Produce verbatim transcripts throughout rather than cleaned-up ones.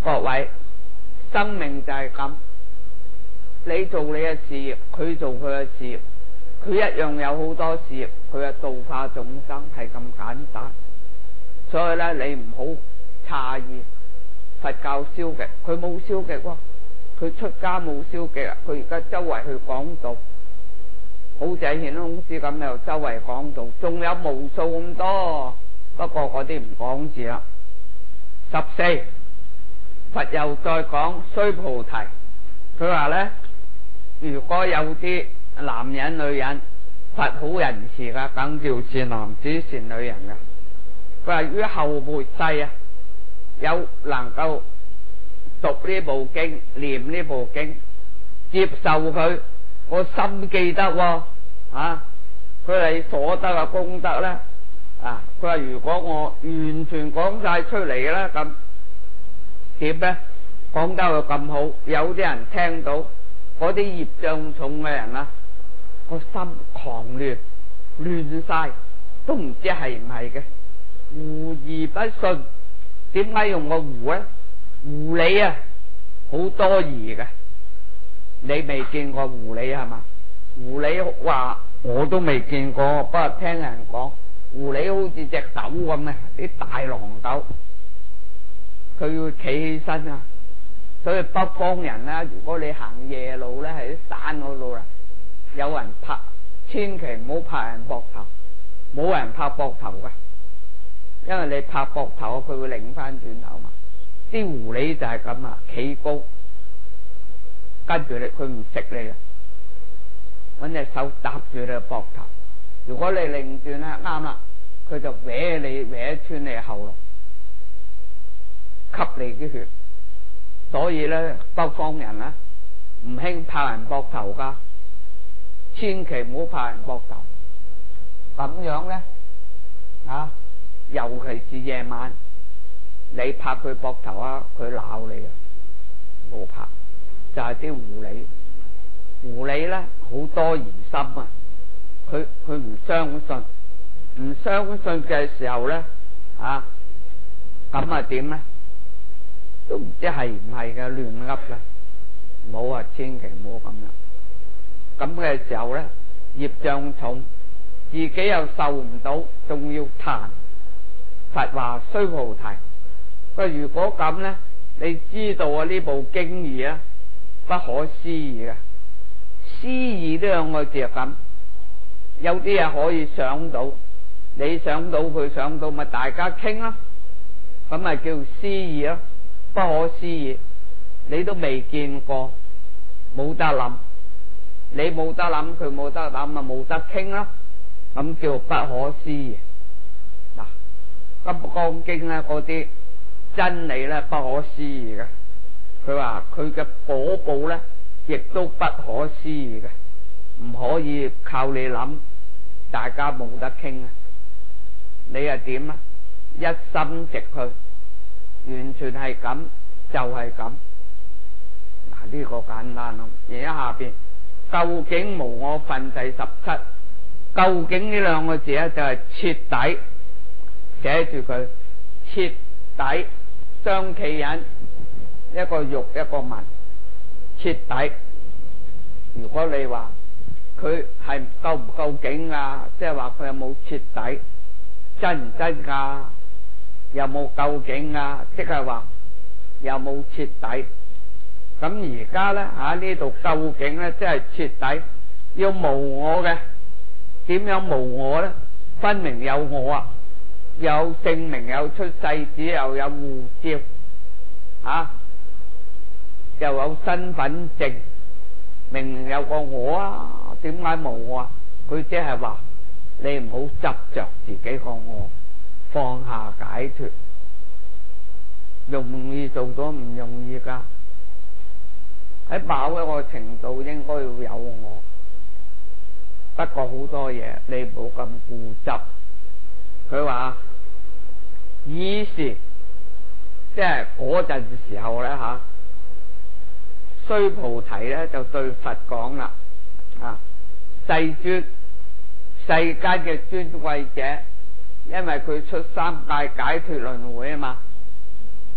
各位，生命就係咁，你做你嘅事業，佢做佢嘅事業，佢一樣有好多事業，佢嘅度化眾生係咁簡單。所以咧，你唔好詫異佛教消極，佢冇消極喎，佢出家冇消極啊，佢而家周圍去講道，好似顯空師咁又周圍講道，仲有無數咁多，不過嗰啲唔講字啦。十四，佛又再講須菩提，佢話咧，如果有啲男人女人，佛好仁慈噶，梗叫善男子善女人噶。佢話於後末世啊，有能夠讀呢部經、念呢部經、接受佢，我心記得喎啊！佢係所得嘅功德咧啊！佢話如果我完全講晒出嚟嘅啦，咁點咧？講得佢咁好，有啲人聽到，嗰啲業障重嘅人啊，個心狂亂，亂晒，都唔知係唔係嘅。狐疑不信，點解用個狐咧？狐狸啊，好多疑嘅。你未見過狐狸係嘛？狐狸話我都未見過，不過聽人講，狐狸好似隻狗咁嘅，啲大狼狗，佢要企起身啊。所以北方人咧，如果你行夜路咧，喺啲山嗰度啦，有人拍，千祈唔好拍人膊頭，冇人拍膊頭嘅。因為你拍膊頭，佢會擰翻轉頭嘛。啲狐狸就係咁啊，企高，跟住你，佢唔食你嘅，搵隻手搭住你嘅膊頭。如果你擰轉咧，啱啦，佢就搲你，搲穿你喉嚨，吸你啲血。所以咧，北方人咧唔興拍人膊頭噶，千祈唔好拍人膊頭。咁樣咧啊！尤其是夜晚，你拍佢膊頭啊，佢鬧你啊！冇拍，就係啲狐狸。狐狸咧好多疑心啊！佢佢唔相信，唔相信嘅時候咧啊，咁啊點咧？都唔知係唔係嘅，亂噏啦！唔好啊，千祈唔好咁樣。咁嘅時候咧，業障重，自己又受唔到，仲要彈。佛話須菩提，佢如果咁咧，你知道啊呢部經義啊，不可思議嘅。思議呢兩個字咁，有啲嘢可以想到，你想到佢想到，咪大家傾啦，咁咪叫思議咯，不可思議。你都未見過，冇得諗，你冇得諗，佢冇得諗，咪冇得傾啦，咁叫不可思議。金剛經咧嗰啲真理咧不可思議嘅，佢話佢嘅果報咧亦都不可思議嘅，唔可以靠你諗，大家冇得傾啊！你又點啊？一心直去，完全係咁就係咁。嗱，呢個簡單咯。而家下邊究竟無我分第十七，究竟呢兩個字咧就係徹底。寫住佢徹底雙企人，一個玉一個文，徹底。如果你話佢係夠唔夠勁啊，即係話佢有冇徹底，真唔真噶？有冇夠勁啊？即係話有冇徹底？咁而家咧喺呢度究竟咧，即係徹底要無我嘅，點樣無我咧？分明有我啊！有證明，有出世紙，又有護照，啊，又有身份證，明明有個我啊，點解冇我啊？佢即係話你唔好執着自己個我，放下解脫，容易做到唔容易噶。喺某一個程度應該要有我，不過好多嘢你唔好咁固執。佢話以時即係嗰陣時候咧吓，須菩提咧就對佛講啦，啊，世尊，世間嘅尊貴者，因為佢出三界解脫輪迴啊嘛，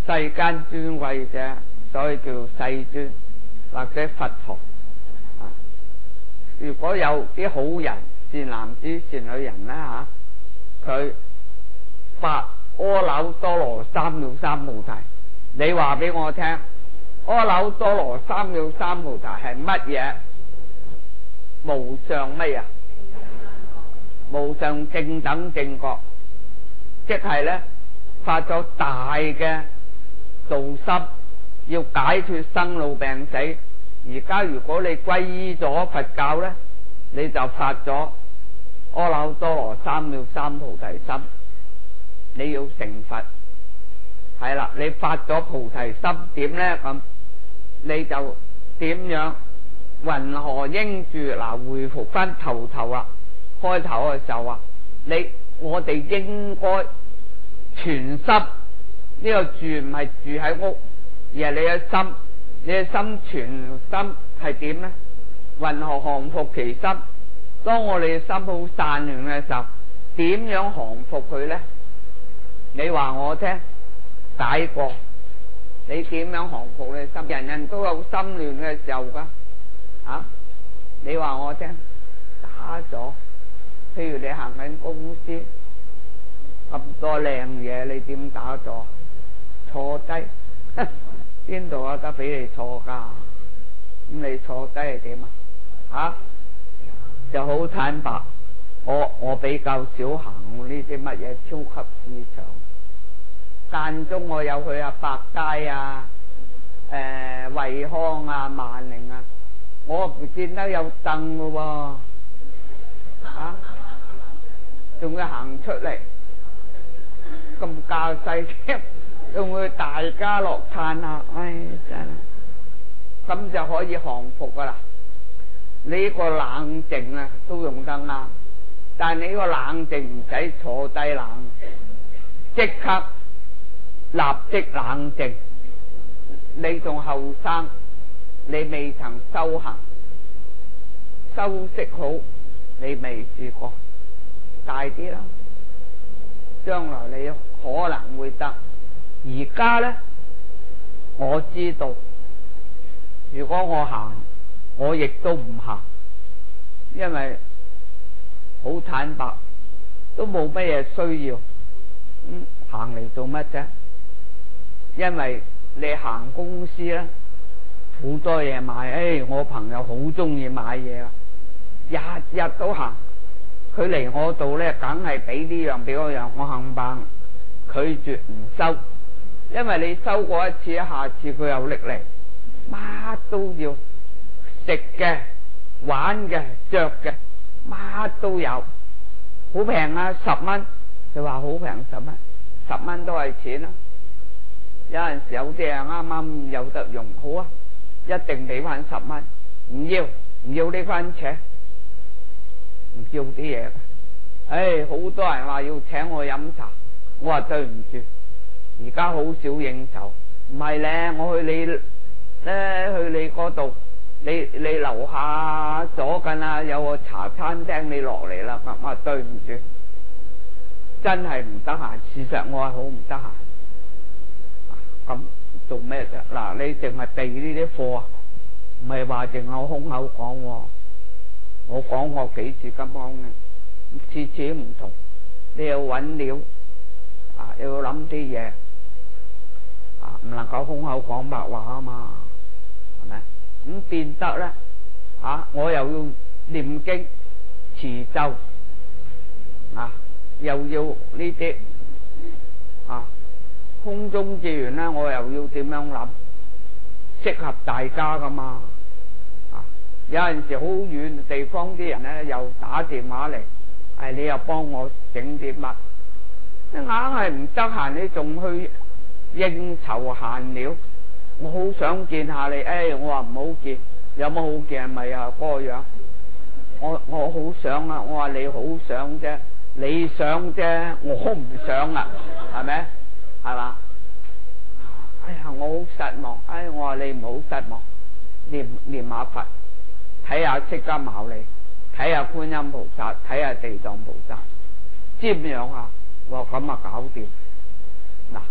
世間尊貴者，所以叫世尊或者佛陀。啊，如果有啲好人、善男子、善女人啦吓，佢、啊、發阿耨多羅三藐三菩提，你話俾我聽，阿耨多羅三藐三菩提係乜嘢？無上乜嘢？無上正等正覺，即係咧發咗大嘅道心，要解脫生老病死。而家如果你皈依咗佛教咧，你就發咗阿耨多羅三藐三菩提心，你要成佛。係啦，你發咗菩提心點咧？咁你就點樣？云何應住？嗱，回復翻頭頭啊！開頭嘅時候啊，你我哋應該全心，呢個住唔係住喺屋，而係你嘅心，你嘅心全心係點呢？云何降伏其心？當我哋嘅心好散亂嘅時候，點樣降伏佢呢？你話我聽解過，你點樣降伏你心？人人都有心亂嘅時候噶，啊？你話我聽打咗。譬如你行緊公司咁多靚嘢，你點打坐？坐低，邊度有得俾你坐噶？咁你坐低係點啊？吓，就好坦白，我我比較少行呢啲乜嘢超級市場，間中我有去啊百佳啊、誒、呃、惠康啊、萬寧啊，我唔見得有凳噶喎，啊！仲要行出嚟咁架勢添，仲會大家樂嘆下，唉真係咁就可以降服噶啦。你呢個冷靜啊都用得啱，但係你呢個冷靜唔使坐低冷，即刻立即冷靜。你仲後生，你未曾修行修飾好，你未試過。大啲啦，將來你可能會得。而家呢，我知道，如果我行，我亦都唔行，因為好坦白，都冇乜嘢需要。嗯，行嚟做乜啫？因為你行公司呢，好多嘢買。誒、哎，我朋友好中意買嘢啊，日日都行。佢嚟我度咧，梗係俾呢樣俾嗰樣，我冚唪唥拒絕唔收，因為你收過一次，下次佢又拎嚟，乜都要食嘅、玩嘅、着嘅，乜都有，好平啊，十蚊，佢話好平，十蚊，十蚊都係錢啦。有陣時有啲啊啱啱有得用，好啊，一定俾翻十蚊，唔要唔要呢番錢。唔要啲嘢，唉，好多人話要請我飲茶，我話對唔住，而家好少應酬，唔係咧，我去你咧去你嗰度，你你樓下左近啊有個茶餐廳，你落嚟啦，我話對唔住，真係唔得閒，事實我係好唔得閒，咁做咩啫？嗱，你淨係備呢啲貨啊，唔係話淨係空口講喎。我講過幾次咁講嘅，次次唔同，你要揾料啊，要諗啲嘢啊，唔能夠空口講白話啊嘛，係咪？咁變得咧啊，我又要念經持咒啊，又要呢啲啊，空中結緣咧，我又要點樣諗？適合大家噶嘛。有陣時好遠地方啲人咧又打電話嚟，誒你又幫我整啲乜？你硬係唔得閒，你仲去應酬閒聊？我好想見下你，誒我話唔好見，有乜好見？係咪啊嗰個樣？我我好想啊！我話你好想啫，你想啫，我唔想啊，係咪？係嘛？哎呀，我好失望！哎，我話你唔好失望，念念下佛。睇下釋迦牟尼，睇下觀音菩薩，睇下地藏菩薩，瞻仰下，我咁啊搞掂。嗱，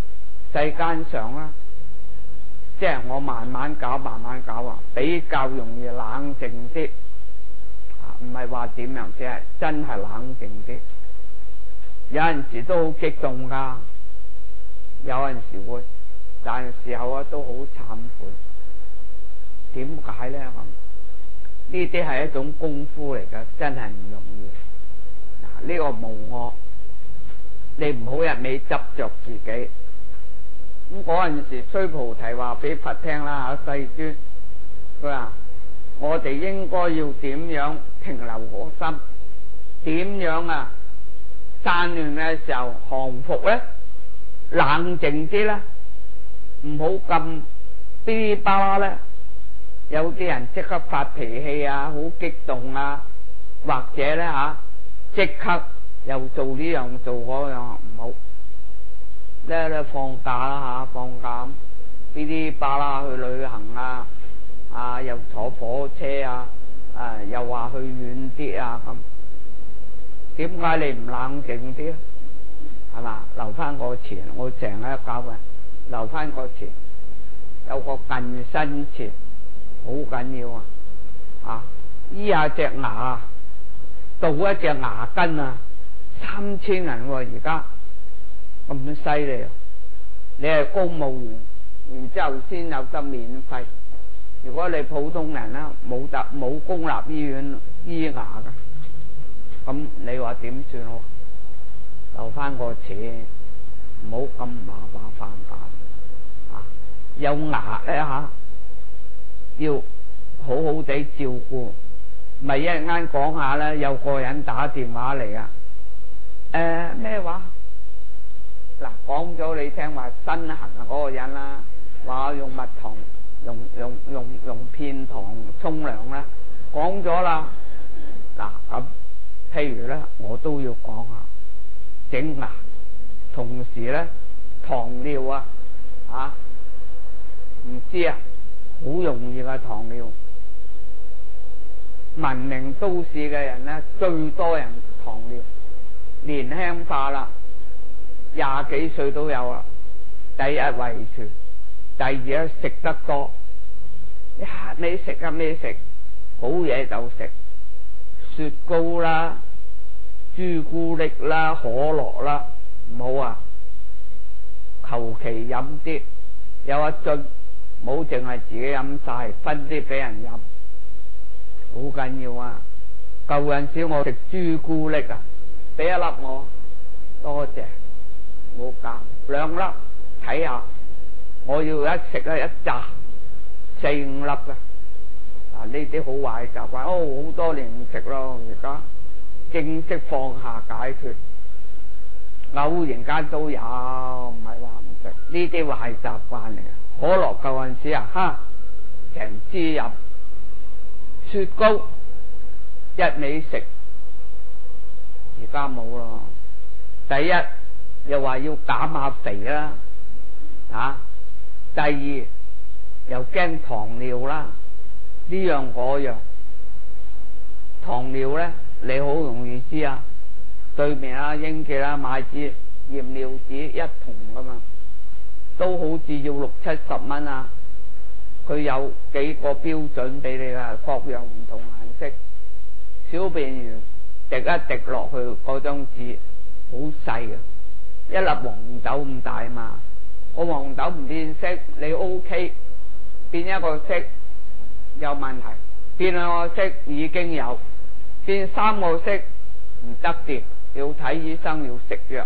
世間上啦，即係我慢慢搞慢慢搞啊，比較容易冷靜啲，唔係話點樣，即係真係冷靜啲。有陣時都好激動噶，有陣時會，但係時候啊都好慚愧。點解咧咁？呢啲係一種功夫嚟㗎，真係唔容易。嗱，呢個無我，你唔好一味執着自己。咁嗰陣時，須菩提話俾佛聽啦嚇，世尊，佢話我哋應該要點樣停留個心？點樣啊？散亂嘅時候降伏咧，冷靜啲咧，唔好咁噼哩啪啦咧。有啲人即刻發脾氣啊，好激動啊，或者咧嚇即刻又做呢樣做嗰樣，唔好咧咧放假啦嚇，放假噼哩啪啦去旅行啊，啊又坐火車啊，啊又話去遠啲啊咁，點解你唔冷靜啲咧？係嘛，留翻個錢，我成日教人留翻個錢，有個近身錢。好緊要啊！啊，醫下隻牙，倒一隻牙根啊，三千銀喎！而家咁犀利啊！你係公務員，然之後先有得免費。如果你普通人啦，冇得冇公立醫院醫牙噶，咁你話點算咯？留翻個錢，唔好咁麻麻煩煩啊！有牙咧吓。要好好地照顧，咪一陣間講下咧。有個人打電話嚟啊，誒咩話？嗱，講咗你聽話身痕啊嗰個人啦，話用蜜糖，用用用用片糖沖涼啦，講咗啦。嗱咁，譬如咧，我都要講下整牙，同時咧糖尿啊，啊唔知啊。好容易嘅糖尿，文明都市嘅人咧，最多人糖尿，年輕化啦，廿幾歲都有啦。第一遺傳，第二咧食得多，一味食一味食，好嘢就食，雪糕啦、朱古力啦、可樂啦，唔好啊，求其飲啲，有一樽。唔好淨係自己飲晒，分啲俾人飲，好緊要啊！舊陣時我食朱古力啊，俾一粒我，多謝，冇夾兩粒，睇下，我要一食咧一紮四五粒噶，啊呢啲好壞習慣，哦好多年唔食咯，而家正式放下解脫，偶然間都有，唔係話唔食，呢啲壞習慣嚟啊！可樂舊陣時啊，哈，成支飲，雪糕一味食，而家冇咯。第一又話要減下肥啦，啊，第二又驚糖尿啦，呢樣嗰樣。糖尿咧，你好容易知啊，對面啊英記啦買支驗尿紙一桶噶嘛。都好似要六七十蚊啊！佢有幾個標準俾你啦，各樣唔同顏色。小便完滴一滴落去嗰張紙，好細嘅，一粒黃豆咁大嘛。個黃豆唔變色，你 OK， 變一個色有問題，變兩個色已經有，變三個色唔得掂，要睇醫生，要食藥。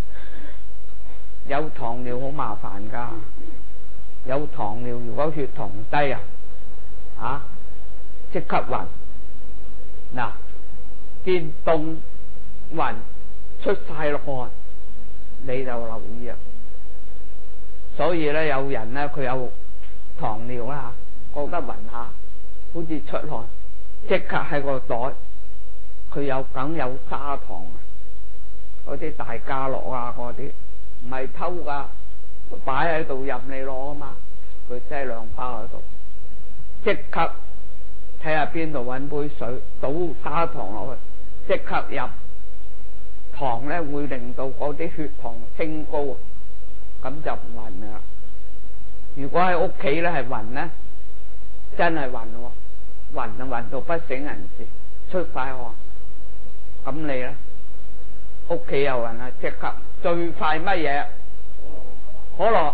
有糖尿好麻煩噶，有糖尿如果血糖低啊，啊即刻暈，嗱見凍暈出晒汗，你就留意啊。所以咧，有人咧佢有糖尿啦，覺得暈下，好似出汗，即刻喺個袋，佢有梗有砂糖啊，嗰啲大家樂啊嗰啲。唔係偷噶，擺喺度任你攞啊嘛，佢擠兩包喺度，即刻睇下邊度搵杯水，倒砂糖落去，即刻飲。糖咧會令到嗰啲血糖升高， 咁就唔暈啦。如果喺屋企咧係暈咧，真係暈喎，暈啊暈到不省人事，出晒汗。咁你咧屋企又暈啦，即刻最快乜嘢？可樂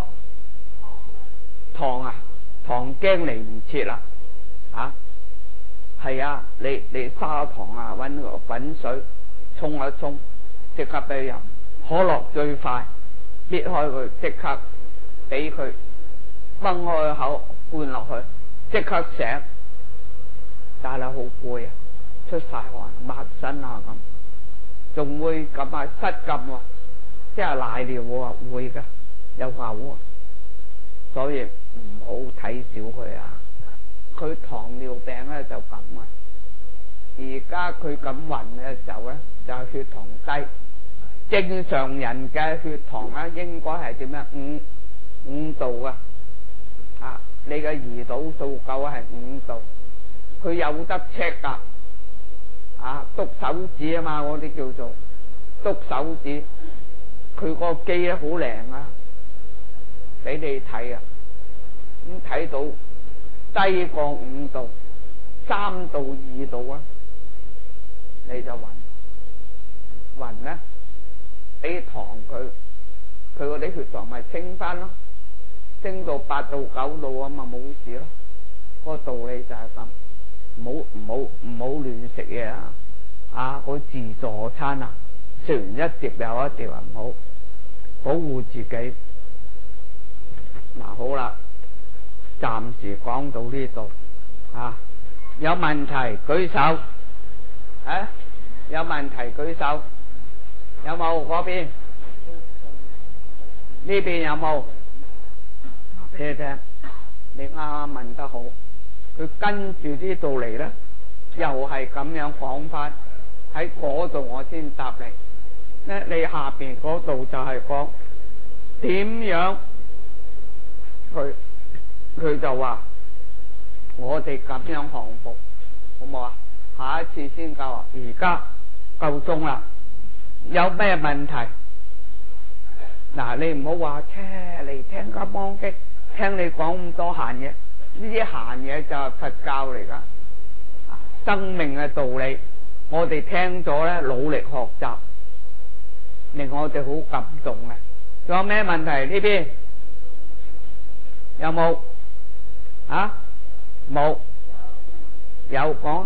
糖啊，糖驚嚟唔切啦，啊係啊，你你砂糖啊，搵個滾水沖一沖，即刻俾佢飲。可樂最快，搣開佢即刻俾佢掹開口灌落去，即刻醒。但係好攰啊，出晒汗，抹身啊咁，仲會咁啊失禁喎，即係瀨尿喎，會噶，有嘔啊，所以唔好睇小佢啊。佢糖尿病咧就咁啊，而家佢咁暈嘅時候咧就係血糖低。正常人嘅血糖咧應該係點樣？五五度啊，啊，你嘅胰島素夠係五度，佢有得 check 噶，啊，篤手指啊嘛，我哋叫做篤手指，佢個機咧好靈啊，俾你睇啊，咁睇到低過五度，三度二度啊，你就暈暈咧。俾糖佢，佢嗰啲血糖咪升翻咯，升到八到九度啊嘛，冇事咯。嗰個道理就係咁，唔好唔好唔好亂食嘢啊！啊，嗰自助餐啊，食完一碟又一碟啊，唔好，保護自己。嗱，好啦，暫時講到呢度啊，有問題舉手，啊，有問題舉手。有冇嗰邊？呢邊有冇？俾你聽，你啱啱問得好。佢跟住呢度嚟咧，又係咁樣講翻。喺嗰度我先答你。咧，你下邊嗰度就係講點樣？佢佢就話我哋咁樣降服，好冇啊？下一次先夠啊！而家夠鐘啦。有咩問題？嗱，你唔好話車嚟聽金剛經，聽你講咁多閒嘢，呢啲閒嘢就係佛教嚟噶，生命嘅道理，我哋聽咗咧，努力學習，令我哋好感動啊！仲有咩問題？呢邊有冇？啊，冇，有講。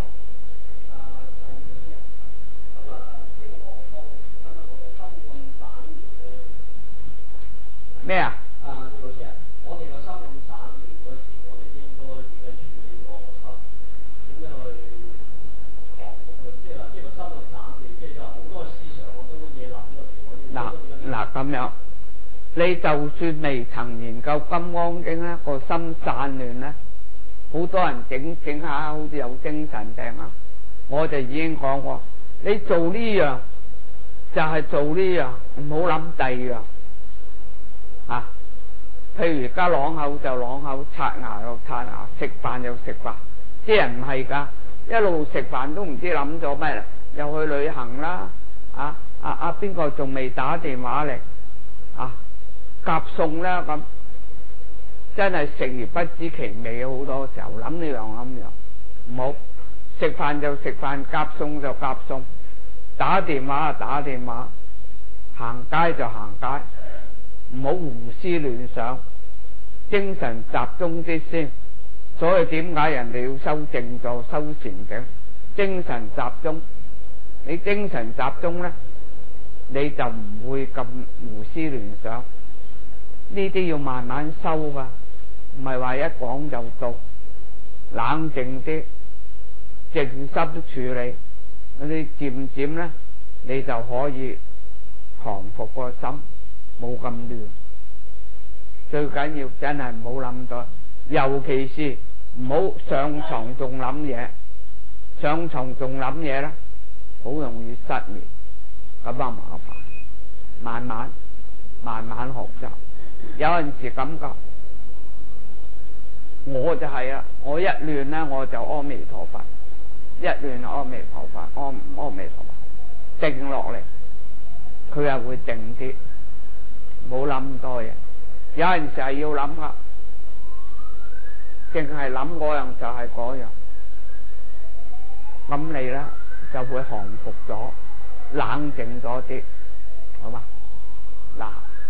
咩啊？啊，老師啊，我哋個心咁散亂嗰時，我哋應該點樣處理個心？點樣去降服佢？即係話，即係個心咁散亂，即係話好多思想好多嘢諗嗰時，我哋嗱嗱咁樣，你就算未曾研究《金剛經》咧，個心散亂咧，好多人整整下好似有精神病啊！我就已經講過，你做呢樣就係做呢樣，唔好諗第二樣。啊，譬如而家啷口就啷口，刷牙又刷牙，食飯又食飯，啲人唔係噶，一路食飯都唔知諗咗咩啦，又去旅行啦，啊啊啊邊個仲未打電話嚟，啊夾餸啦咁，真係食而不知其味，好多時候諗呢樣諗樣，唔好食飯就食飯，夾餸就夾餸，打電話就打電話，行街就行街。唔好胡思亂想，精神集中啲先。所以點解人哋要修靜坐、修禪境？精神集中，你精神集中咧，你就唔會咁胡思亂想。呢啲要慢慢修噶，唔係話一講就到。冷靜啲，靜心處理，你漸漸咧，你就可以降服個心。冇咁亂，最緊要真係唔好諗多，尤其是唔好上床仲諗嘢，上床仲諗嘢咧，好容易失眠，咁啊麻煩。慢慢慢慢學習，有陣時感覺我就係啊，我一亂咧我就阿彌陀佛，一亂阿彌陀佛，阿阿彌陀佛，靜落嚟，佢又會靜啲。冇諗咁多嘢， 有陣時係要諗噶，淨係諗嗰樣就係嗰樣，咁你咧就會降服咗，冷靜咗啲，好嘛？嗱，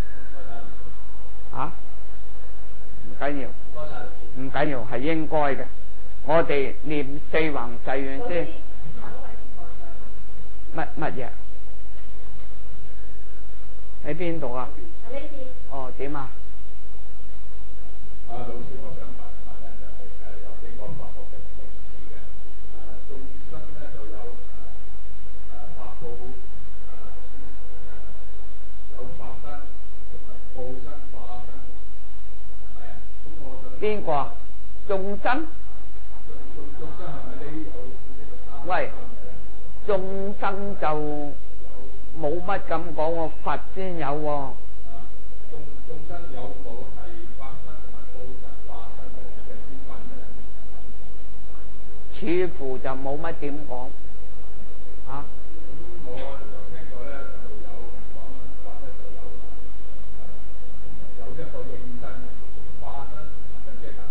啊，唔緊要，唔緊要，係應該嘅。我哋念四弘誓願先。乜乜嘢？喺邊度啊？哦，點啊？啊，老師，我想問一問咧，就係誒有幾個法學嘅名詞嘅。誒眾生咧就有誒誒法報，誒有法身同埋報身、化身，係咪啊？咁我就邊個啊？眾生？眾眾生係咪呢有？喂，眾生就冇乜咁講喎，佛先有喎。啊，眾眾生有冇係法身同埋報身、化身嘅之分嘅？似乎就冇乜點講。啊？咁我就聽過咧，就有講法咧就有有一個應身，化身係咪即係等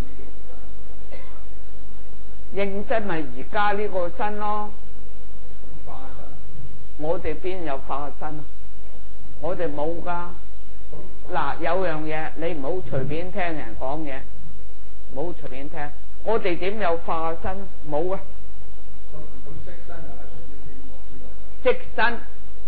於應身？應身咪而家呢個身咯。化身，我哋邊有化身啊？我哋冇噶。嗱，有樣嘢你唔好隨便聽人講嘢，唔好隨便聽。我哋點有化身？冇啊。咁咁色身又係屬於邊個？色身，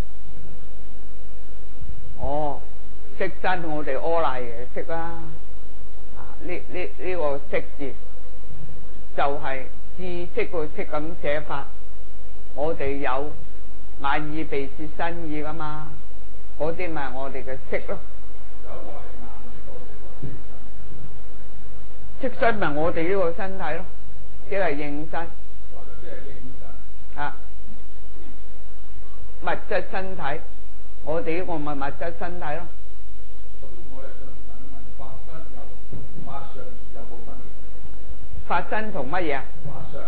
哦，色身我哋阿賴耶識啦。啊，呢呢呢個識字就係知識個識咁寫法。我哋有眼耳鼻舌身意噶嘛，嗰啲咪我哋嘅識咯。有一個係顏色，色身咪我哋呢個身體咯，即係應身。或者即係應身。啊，物質身體，我哋呢個咪物質身體咯。咁我又想問一問，法身有法相有冇分別？法身同乜嘢啊？法相。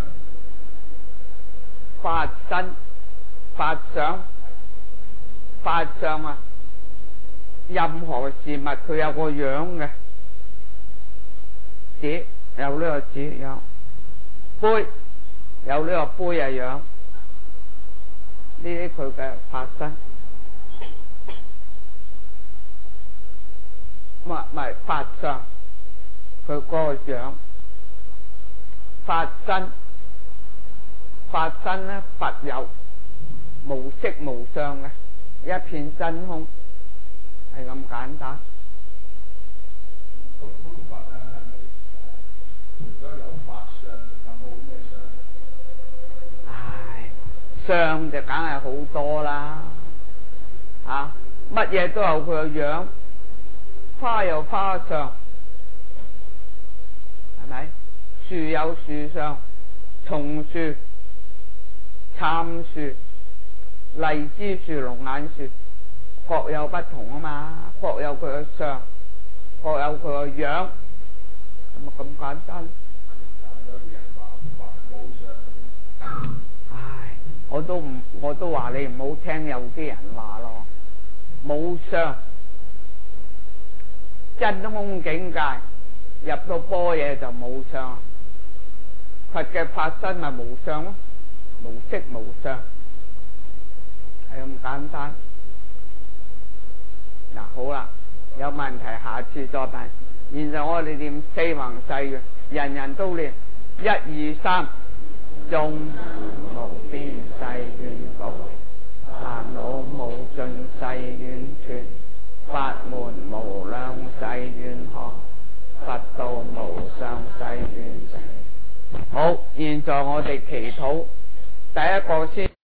法身、法相、法相啊！任何事物佢有個樣嘅，紙有呢個紙樣，杯有呢個杯嘅樣，呢啲佢嘅法身。唔係唔係法相，佢嗰個樣，法身。法身咧，佛有無色無相嘅一片真空，係咁簡單。咁咁佛啊，係咪除咗有法相，有冇咩相？唉，相就梗係好多啦，嚇乜嘢都有佢個樣，花有花相，係咪？樹有樹相，松樹。杉樹、荔枝樹、龍眼樹，各有不同啊嘛，各有佢嘅相，各有佢嘅樣，係咪咁簡單？有啲人話話冇相。唉，我都唔，我都話你唔好聽，有啲人話咯，冇相，真空境界入到般若就冇相，佛嘅法身咪無相咯。無色無相，係咁簡單。嗱，好啦，有問題下次再問。現在我哋念四弘誓願，人人都念。一二三，眾無邊誓願度，煩惱無盡誓願斷，法門無量誓願學，佛道無上誓願成。好，現在我哋祈禱。第一個先。